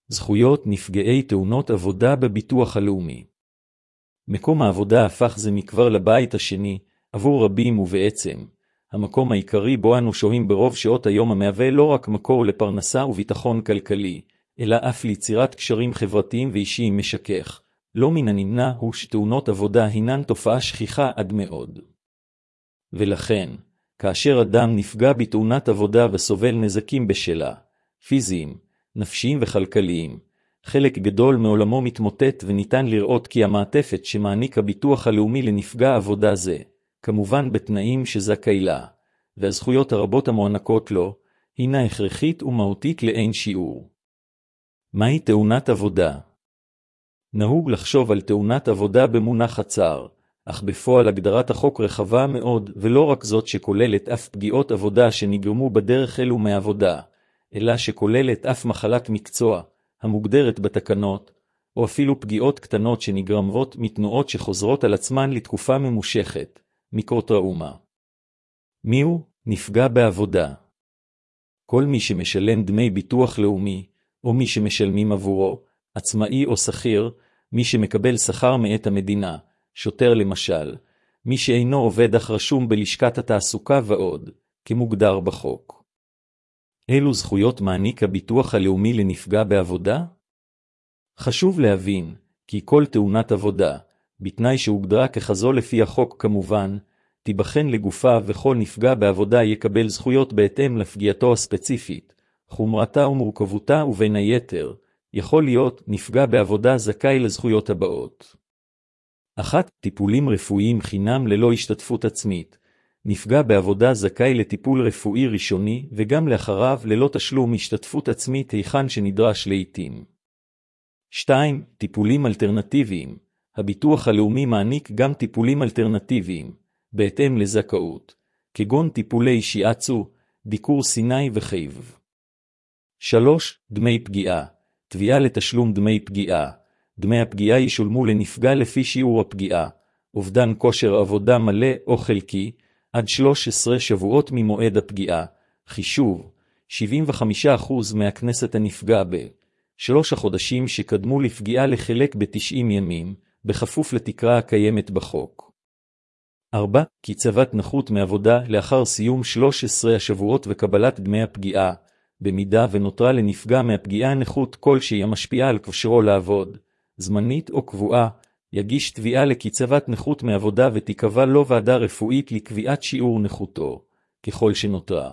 זכויות נפגעי תאונות עבודה בביטוח הלאומי. מקום העבודה הפך זה מכבר לבית השני, עבור רבים ובעצם, המקום העיקרי בו אנו שוהים ברוב שעות היום המהווה לא רק מקור לפרנסה וביטחון כלכלי, אלא אף ליצירת קשרים חברתיים ואישיים משכך. לא מן הנמנע הוא שתאונות עבודה הינן תופעה שכיחה עד מאוד. ולכן, כאשר אדם נפגע בתאונת עבודה וסובל נזקים בשלה, פיזיים, נפשיים וכלכליים, חלק גדול מעולמו מתמוטט וניתן לראות כי המעטפת שמעניק הביטוח הלאומי לנפגע עבודה זה, כמובן בתנאים שזכאי לה, והזכויות הרבות המוענקות לו, הינה הכרחית ומהותית לאין שיעור. מהי תאונת עבודה? נהוג לחשוב על תאונת עבודה במונח הצר, אך בפועל הגדרת החוק רחבה מאוד, ולא רק זאת שכוללת אף פגיעות עבודה שנגרמו בדרך אלו מעבודה, אלא שכוללת אף מחלת מקצוע, המוגדרת בתקנות, או אפילו פגיעות קטנות שנגרמות מתנועות שחוזרות על עצמן לתקופה ממושכת, מיקרוטראומה. מיהו נפגע בעבודה? כל מי שמשלם דמי ביטוח לאומי, או מי שמשלמים עבורו, עצמאי או שכיר, מי שמקבל שכר מאת המדינה, שוטר למשל, מי שאינו עובד אך רשום בלשכת התעסוקה ועוד, כמוגדר בחוק. אילו זכויות מעניק הביטוח הלאומי לנפגע בעבודה? חשוב להבין, כי כל תאונת עבודה, בתנאי שהוגדרה ככזו לפי החוק כמובן, תיבחן לגופה וכל נפגע בעבודה יקבל זכויות בהתאם לפגיעתו הספציפית, חומרתה ומורכבותה ובין היתר, יכול להיות נפגע בעבודה זכאי לזכויות הבאות. 1. טיפולים רפואיים חינם ללא השתתפות עצמית. נפגע בעבודה זכאי לטיפול רפואי ראשוני וגם לאחריו ללא תשלום השתתפות עצמית היכן שנדרש לעתים. 2. טיפולים אלטרנטיביים. הביטוח הלאומי מעניק גם טיפולים אלטרנטיביים, בהתאם לזכאות, כגון טיפולי שיאצו, דיקור סיני וחייב. 3. דמי פגיעה. תביעה לתשלום דמי פגיעה. דמי הפגיעה ישולמו לנפגע לפי שיעור הפגיעה, אובדן כושר עבודה מלא או חלקי, עד 13 שבועות ממועד הפגיעה, חישוב, 75% מהכנסת הנפגע ב3 החודשים שקדמו לפגיעה לחלק ב90 ימים, בכפוף לתקרה הקיימת בחוק. 4. קצבת נכות מעבודה לאחר סיום 13 השבועות וקבלת דמי הפגיעה, במידה ונותרה לנפגע מהפגיעה נכות כלשהי המשפיעה על כושרו לעבוד, זמנית או קבועה, יגיש תביעה לקצבת נכות מעבודה ותיקבע לו ועדה רפואית לקביעת שיעור נכותו, ככל שנותרה.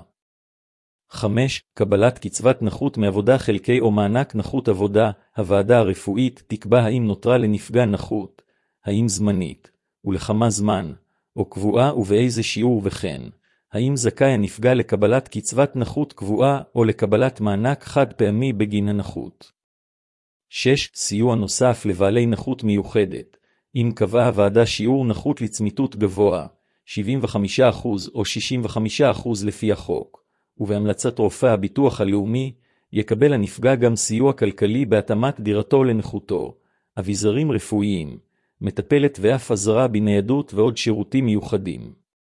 5. קבלת קצבת נכות מעבודה חלקי או מענק נכות עבודה, הוועדה הרפואית תקבע האם נותרה לנפגע נכות, האם זמנית, ולכמה זמן, או קבועה ובאיזה שיעור וכן, האם זכאי הנפגע לקבלת קצבת נכות קבועה או לקבלת מענק חד פעמי בגין הנכות. 6. סיוע נוסף לבעלי נכות מיוחדת. אם קבעה הוועדה שיעור נכות לצמיתות גבוה, 75% או 65% לפי החוק, ובהמלצת רופא הביטוח הלאומי, יקבל הנפגע גם סיוע כלכלי בהתאמת דירתו לנכותו, אביזרים רפואיים, מטפלת ואף עזרה בניידות ועוד שירותים מיוחדים.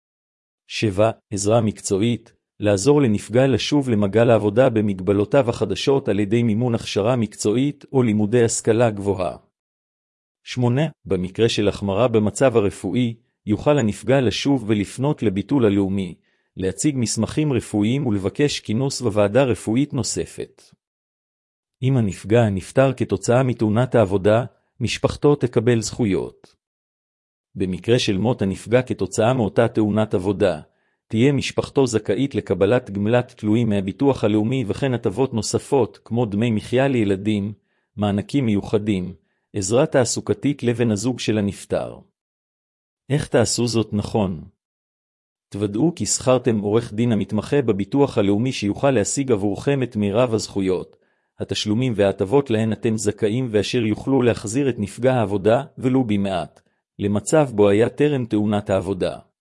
7. עזרה מקצועית. לעזור לנפגע לשוב למעגל העבודה במגבלותיו החדשות על ידי מימון הכשרה מקצועית או לימודי השכלה גבוהה. 8. במקרה של החמרה במצב הרפואי, יוכל הנפגע לשוב ולפנות לביטול הלאומי, להציג מסמכים רפואיים ולבקש כינוס בוועדה רפואית נוספת. אם הנפגע נפטר כתוצאה מתאונת העבודה, משפחתו תקבל זכויות. במקרה של מות הנפגע כתוצאה מאותה תאונת עבודה, תהיה משפחתו זכאית לקבלת גמלת תלויים מהביטוח הלאומי וכן הטבות נוספות כמו דמי מחיה לילדים, מענקים מיוחדים, עזרה תעסוקתית לבן הזוג של הנפטר. איך תעשו זאת נכון? תוודאו כי שכרתם עורך דין המתמחה בביטוח הלאומי שיוכל להשיג עבורכם את מירב הזכויות, התשלומים וההטבות להן אתם זכאים ואשר יוכלו להחזיר את נפגע העבודה ולו במעט, למצב בו היה טרם תאונת העבודה.